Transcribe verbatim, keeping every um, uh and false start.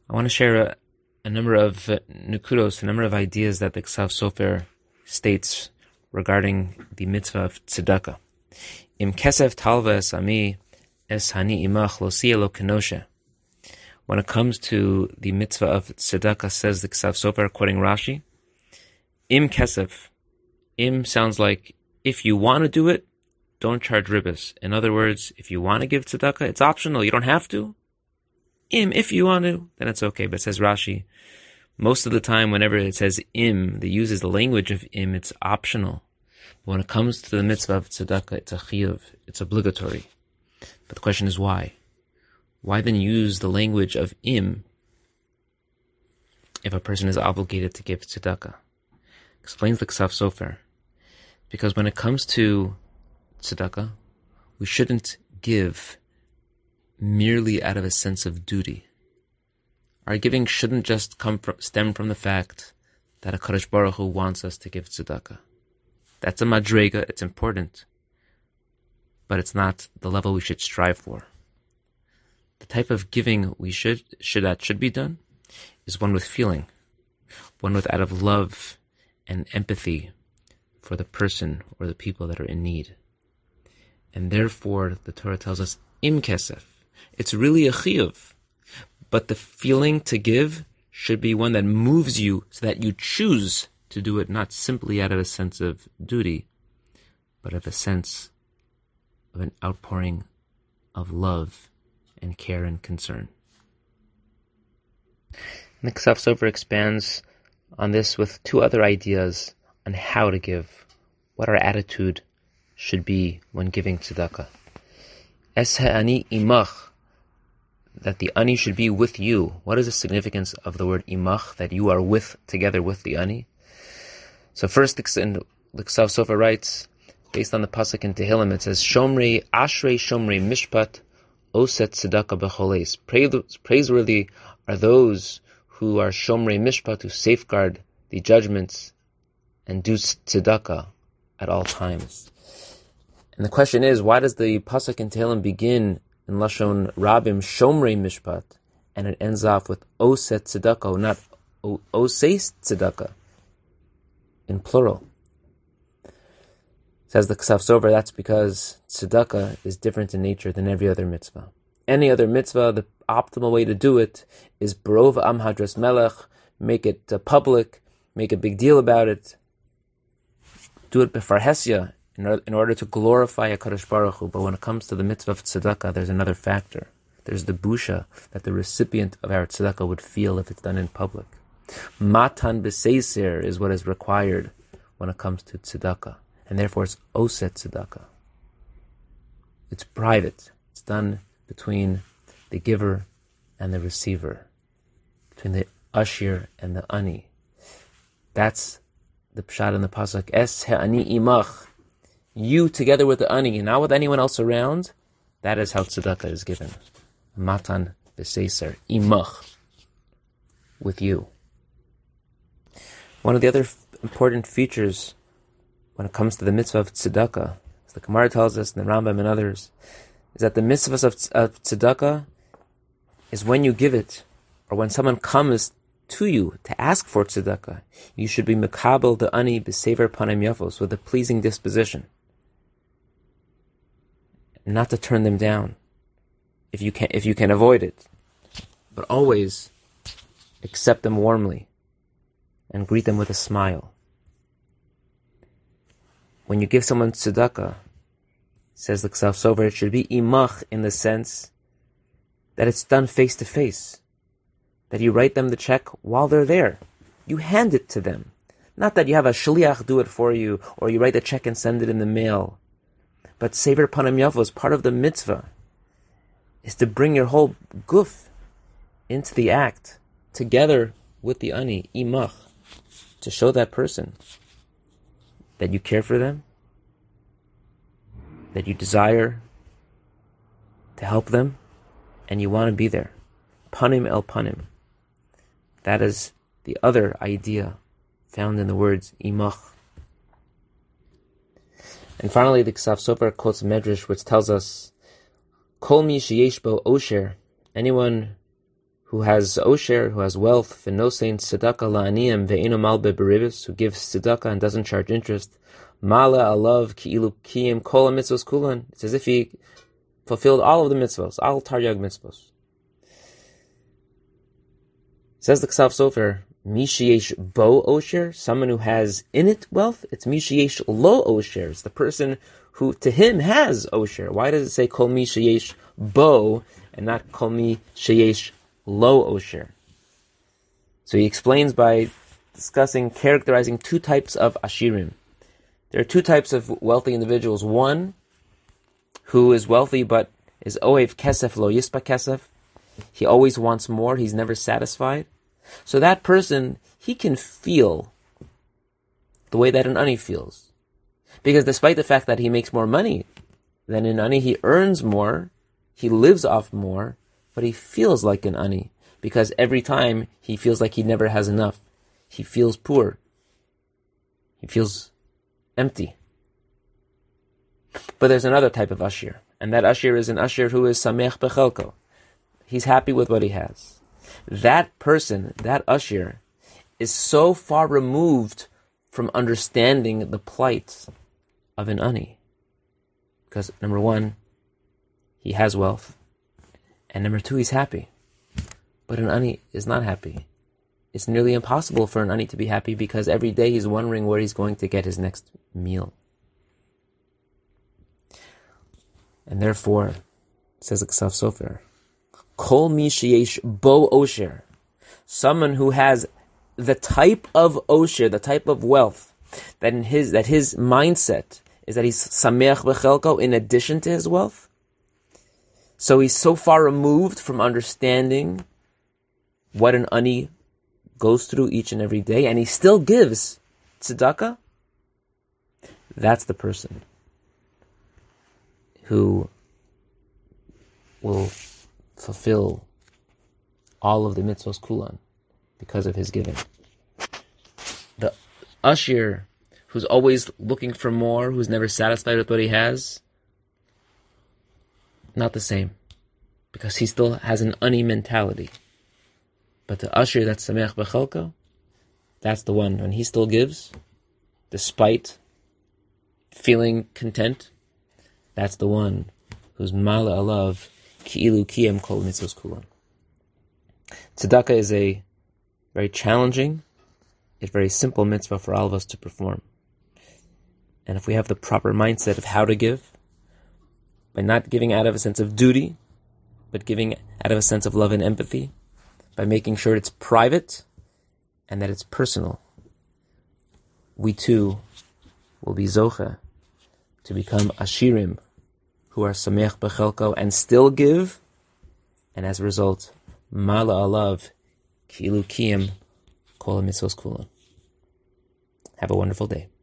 I want to share a, a number of uh, nukudos, a number of ideas that the Ksav Sofer states regarding the mitzvah of tzedakah. Im kesef talva es ami es hani imach lo siya lo kenoshe. When it comes to the mitzvah of tzedakah, says the Ksav Sofer, quoting Rashi, Im kesef. Im sounds like if you want to do it, don't charge ribas. In other words, if you want to give tzedakah, it's optional. You don't have to. Im, if you want to, then it's okay. But it says Rashi, most of the time, whenever it says im, that uses the language of im, it's optional. But when it comes to the mitzvah of tzedakah, it's a chiyuv. It's obligatory. But the question is why? Why then use the language of im if a person is obligated to give tzedakah? Explains the Ksav Sofer. Because when it comes to tzedakah, we shouldn't give merely out of a sense of duty. Our giving shouldn't just come from, stem from the fact that HaKadosh Baruch Hu wants us to give tzedakah. That's a madrega, it's important, but it's not the level we should strive for. The type of giving we should, should that should be done is one with feeling, one with out of love and empathy for the person or the people that are in need. And therefore, the Torah tells us, im kesef. It's really a chiyuv. But the feeling to give should be one that moves you so that you choose to do it not simply out of a sense of duty, but of a sense of an outpouring of love and care and concern. And the Ksav Sofer expands on this with two other ideas on how to give, what our attitude should be when giving tzedakah. Es ha'ani imach, that the ani should be with you. What is the significance of the word imach, that you are with, together with the ani? So first, the Ksav Sofer writes, based on the pasuk in Tehillim, it says, Shomrei, Ashrei Shomrei Mishpat, Oset Tzedakah B'choles. Praiseworthy are those who are Shomrei Mishpat, who safeguard the judgments and do tzedakah at all times. And the question is, why does the pasuk in Tehillim begin in Lashon Rabim, Shomrei Mishpat, and it ends off with Oset Tzedakah, not Oseis Tzedakah, in plural? Says the Ksav Sofer, that's because tzedakah is different in nature than every other mitzvah. Any other mitzvah, the optimal way to do it is Barov Am Hadras Melech, make it uh, public, make a big deal about it, do it b'farhesya, in, in order to glorify HaKadosh Baruch Hu. But when it comes to the mitzvah of tzedakah, there's another factor. There's the busha that the recipient of our tzedakah would feel if it's done in public. Matan b'seiser is what is required when it comes to tzedakah. And therefore it's oset tzedakah. It's private. It's done between the giver and the receiver, between the ashir and the ani. That's the pshat in the pasuk. Es ha'ani imach. You together with the ani, not with anyone else around. That is how tzedakah is given. Matan b'seiser imach, with you. One of the other f- important features when it comes to the mitzvah of tzedakah, as the Gemara tells us, and the Rambam and others, is that the mitzvah of, of tzedakah is when you give it, or when someone comes to you to ask for tzedakah, you should be mekabel the ani b'sever panim yafos, with a pleasing disposition, not to turn them down, if you can, if you can avoid it, but always accept them warmly and greet them with a smile. When you give someone tzedakah, says the Ksav Sofer, it should be imach in the sense that it's done face to face. That you write them the check while they're there. You hand it to them. Not that you have a shliach do it for you, or you write the check and send it in the mail. But sever panim yafos, part of the mitzvah, is to bring your whole guf into the act, together with the ani, imach, to show that person that you care for them, that you desire to help them, and you want to be there. Panim el panim. That is the other idea found in the words imach. And finally, the Ksav Sofer quotes Medrash, which tells us, Kol mi sheyesh bo osher, anyone who has osher, who has wealth, v'nosein tzedakah la'aniyim ve'ino malbe beribis, who gives tzedakah and doesn't charge interest, mala alav ki'ilu kiyim kol mitzvos kulan. It's as if he fulfilled all of the mitzvos, all taryag mitzvos. Says the Ksav Sofer, Mishiyesh bo osher, someone who has in it wealth. It's Mishiyesh lo osher. It's the person who to him has osher. Why does it say kol mishiyesh bo and not kol mishiyesh lo osher? So he explains by discussing, characterizing two types of ashirim. There are two types of wealthy individuals. One who is wealthy but is oev kesef lo yispa kesef. He always wants more. He's never satisfied. So that person, he can feel the way that an ani feels. Because despite the fact that he makes more money than an ani, he earns more, he lives off more, but he feels like an ani. Because every time he feels like he never has enough. He feels poor. He feels empty. But there's another type of ashir. And that ashir is an ashir who is samech bechelko. He's happy with what he has. That person, that ashir, is so far removed from understanding the plight of an ani. Because number one, he has wealth. And number two, he's happy. But an ani is not happy. It's nearly impossible for an ani to be happy because every day he's wondering where he's going to get his next meal. And therefore, says the Ksav Sofer, Kol mi sheyesh bo osher, someone who has the type of osher, the type of wealth, that in his that his mindset is that he's sameach bechelko in addition to his wealth. So he's so far removed from understanding what an ani goes through each and every day, and he still gives tzedakah. That's the person who will fulfill all of the mitzvos kulan because of his giving. The ashir who's always looking for more, who's never satisfied with what he has, not the same, because he still has an ani mentality. But the ashir that's sameach bechelko, that's the one when he still gives, despite feeling content. That's the one who's mala alav ki'ilu kiyem kol mitzvos kulan. Tzedakah is a very challenging, yet very simple mitzvah for all of us to perform. And if we have the proper mindset of how to give, by not giving out of a sense of duty, but giving out of a sense of love and empathy, by making sure it's private and that it's personal, we too will be zocha to become ashirim who are sameach bechelko and still give, and as a result, mala alav ki'ilu kiyem kol mitzvos kulan. Have a wonderful day.